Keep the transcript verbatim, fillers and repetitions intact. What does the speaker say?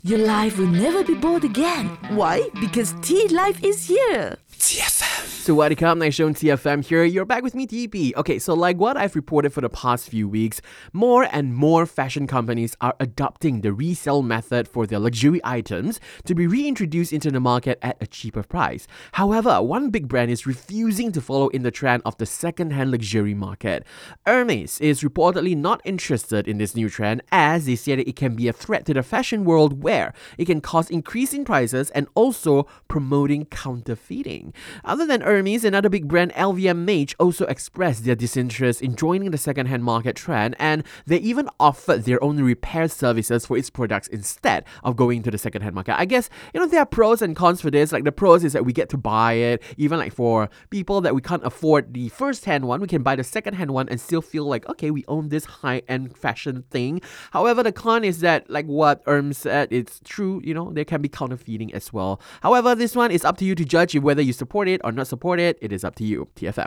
Your life will never be bored again. Why? Because T Life is here. T F M. So what come nice show on T F M here. You're back with me, T P. Okay, so like what I've reported for the past few weeks, more and more fashion companies are adopting the resale method for their luxury items to be reintroduced into the market at a cheaper price. However, one big brand is refusing to follow in the trend of the second-hand luxury market. Hermes is reportedly not interested in this new trend, as they say that it can be a threat to the fashion world where it can cause increasing prices and also promoting counterfeiting. Other than Hermes, another big brand, L V M H, also expressed their disinterest in joining the second-hand market trend, and they even offered their own repair services for its products instead of going to the second-hand market. I guess, you know, there are pros and cons for this. Like, the pros is that we get to buy it, even like for people that we can't afford the first-hand one, we can buy the second-hand one and still feel like, okay, we own this high-end fashion thing. However, the con is that, like what Hermes said, it's true, you know, there can be counterfeiting as well. However, this one is up to you to judge whether you support it or not support it. It is up to you. T F M.